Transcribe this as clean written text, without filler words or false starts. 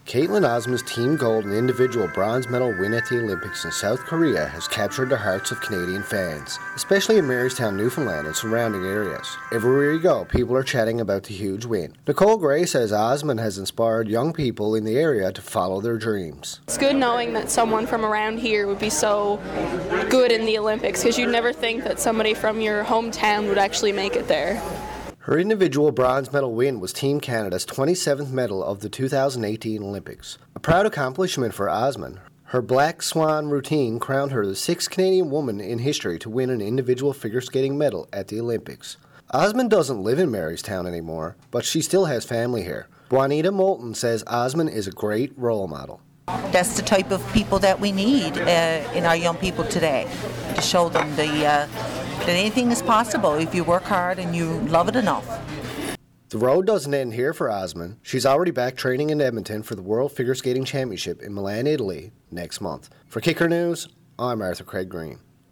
Caitlin Osman's team gold and individual bronze medal win at the Olympics in South Korea has captured the hearts of Canadian fans, especially in Marystown, Newfoundland and surrounding areas. Everywhere you go, people are chatting about the huge win. Nicole Gray says Osman has inspired young people in the area to follow their dreams. It's good knowing that someone from around here would be so good in the Olympics, because you'd never think that somebody from your hometown would actually make it there. Her individual bronze medal win was Team Canada's 27th medal of the 2018 Olympics. A proud accomplishment for Osman. Her Black Swan routine crowned her the 6th Canadian woman in history to win an individual figure skating medal at the Olympics. Osman doesn't live in Marystown anymore, but she still has family here. Juanita Moulton says Osman is a great role model. That's the type of people that we need in our young people today, to show them that anything is possible if you work hard and you love it enough. The road doesn't end here for Osman. She's already back training in Edmonton for the World Figure Skating Championship in Milan, Italy next month. For Kicker News, I'm Arthur Craig Green.